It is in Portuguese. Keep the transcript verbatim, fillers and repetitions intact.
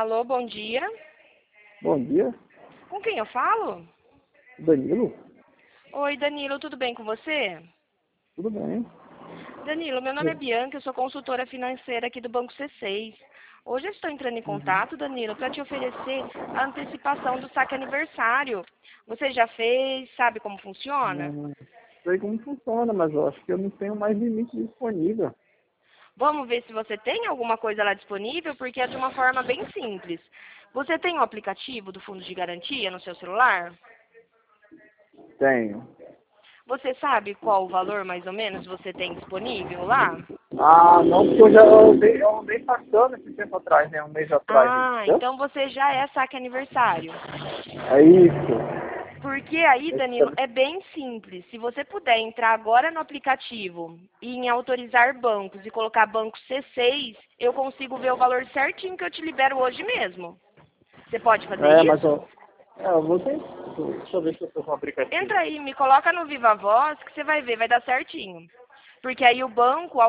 Alô, bom dia. Bom dia, Com quem eu falo? Danilo. Oi, Danilo, tudo bem com você? Tudo bem? Danilo, meu nome é Bianca, eu sou consultora financeira aqui do Banco C seis. Hoje eu estou entrando em contato, Danilo, para te oferecer a antecipação do saque aniversário. Você já fez? Sabe como funciona? Não sei como funciona, mas eu acho que eu não tenho mais limite disponível. Vamos ver se você tem alguma coisa lá disponível, porque é de uma forma bem simples. Você tem o aplicativo do Fundo de Garantia no seu celular? Tenho. Você sabe qual o valor mais ou menos você tem disponível lá? Ah, não, porque eu já andei, eu andei passando esse tempo atrás, né? Um mês atrás, Ah, entendeu? então você já é saque aniversário. É isso. Porque aí, Danilo, Esse- é bem simples. Se você puder entrar agora no aplicativo e em autorizar bancos e colocar banco C seis, eu consigo ver o valor certinho que eu te libero hoje mesmo. Você pode fazer É, mas isso? eu, é, eu vou tentar. Deixa eu ver se eu tô com o aplicativo. Entra aí, me coloca no Viva Voz que você vai ver, vai dar certinho. Porque aí o banco,